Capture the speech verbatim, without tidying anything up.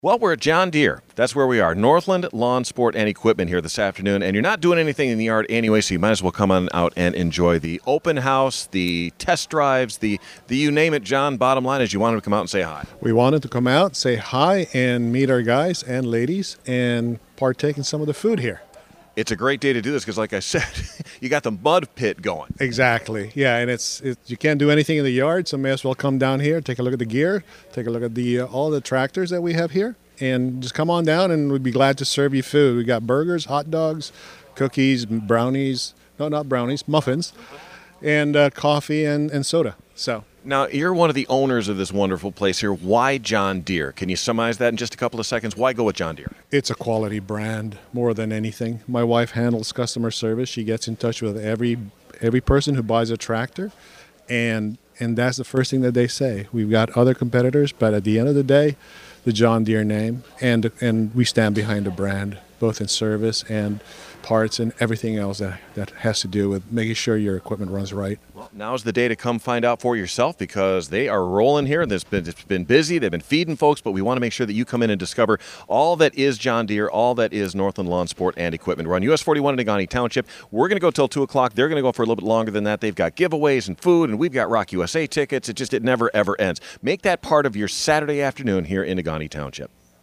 Well, we're at John Deere. That's where we are. Northland Lawn Sport and Equipment here this afternoon. And you're not doing anything in the yard anyway, so you might as well come on out and enjoy the open house, the test drives, the, the you name it, John. Bottom line is you wanted to come out and say hi. We wanted to come out, say hi, and meet our guys and ladies and partake in some of the food here. It's a great day to do this because, like I said, you got the mud pit going. Exactly. Yeah, and it's it, you can't do anything in the yard, so may as well come down here, take a look at the gear, take a look at the uh, all the tractors that we have here, and just come on down, and we'd be glad to serve you food. We got burgers, hot dogs, cookies, brownies. No, not brownies, muffins, and uh, coffee and, and soda. So. Now, you're one of the owners of this wonderful place here. Why John Deere? Can you summarize that in just a couple of seconds? Why go with John Deere? It's a quality brand more than anything. My wife handles customer service. She gets in touch with every every person who buys a tractor, and and that's the first thing that they say. We've got other competitors, but at the end of the day, the John Deere name, and and we stand behind the brand, both in service and parts and everything else that, that has to do with making sure your equipment runs right. Well, now's the day to come find out for yourself because they are rolling here. There's been, it's been busy. They've been feeding folks, but we want to make sure that you come in and discover all that is John Deere, all that is Northland Lawn Sport and Equipment. We're on U S forty-one in Negaunee Township. We're going to go till two o'clock. They're going to go for a little bit longer than that. They've got giveaways and food, and we've got Rock U S A tickets. It just, it never, ever ends. Make that part of your Saturday afternoon here in Negaunee Township.